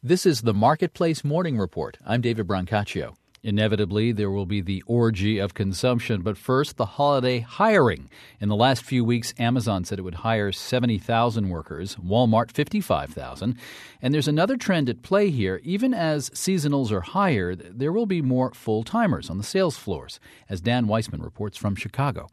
This is the Marketplace Morning Report. I'm David Brancaccio. Inevitably, there will be the orgy of consumption, but first, the holiday hiring. In the last few weeks, Amazon said it would hire 70,000 workers, Walmart 55,000. And there's another trend at play here. Even as seasonals are hired, there will be more full-timers on the sales floors, as Dan Weissman reports from Chicago.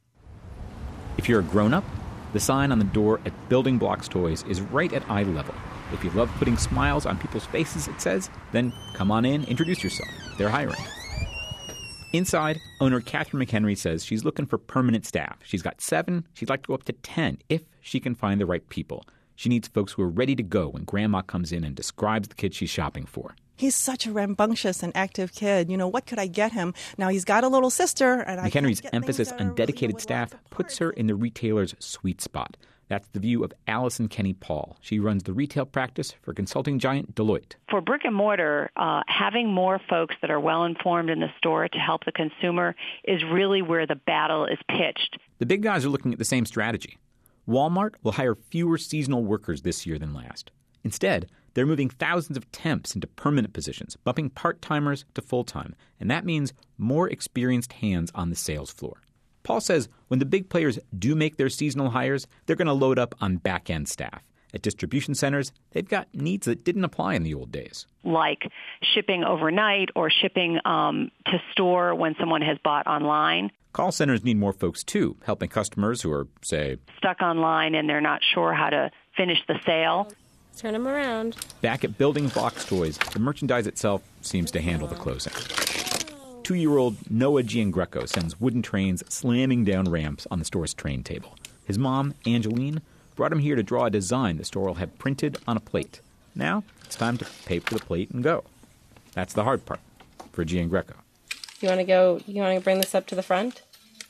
If you're a grown-up, the sign on the door at Building Blocks Toys is right at eye level. If you love putting smiles on people's faces, it says, then come on in, introduce yourself. They're hiring. Inside, owner Catherine McHenry says she's looking for permanent staff. She's got 7. She'd like to go up to 10 if she can find the right people. She needs folks who are ready to go when Grandma comes in and describes the kid she's shopping for. He's such a rambunctious and active kid. You know, what could I get him? Now, he's got a little sister. And McHenry's emphasis on dedicated staff puts her in the retailer's sweet spot. That's the view of Allison Kenny Paul. She runs the retail practice for consulting giant Deloitte. For brick and mortar, having more folks that are well-informed in the store to help the consumer is really where the battle is pitched. The big guys are looking at the same strategy. Walmart will hire fewer seasonal workers this year than last. Instead, they're moving thousands of temps into permanent positions, bumping part-timers to full-time. And that means more experienced hands on the sales floor. Paul says when the big players do make their seasonal hires, they're going to load up on back-end staff. At distribution centers, they've got needs that didn't apply in the old days. Like shipping overnight or shipping to store when someone has bought online. Call centers need more folks, too, helping customers who are, say, stuck online and they're not sure how to finish the sale. Turn them around. Back at Building Blocks Toys, the merchandise itself seems to handle the closing. 2-year-old Noah Giangreco sends wooden trains slamming down ramps on the store's train table. His mom, Angeline, brought him here to draw a design the store will have printed on a plate. Now, it's time to pay for the plate and go. That's the hard part for Giangreco. You want to bring this up to the front?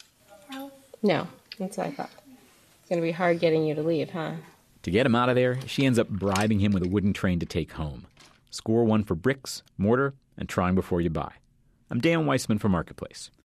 No, that's what I thought. It's going to be hard getting you to leave, huh? To get him out of there, she ends up bribing him with a wooden train to take home. Score 1 for bricks, mortar, and trying before you buy. I'm Dan Weissman for Marketplace.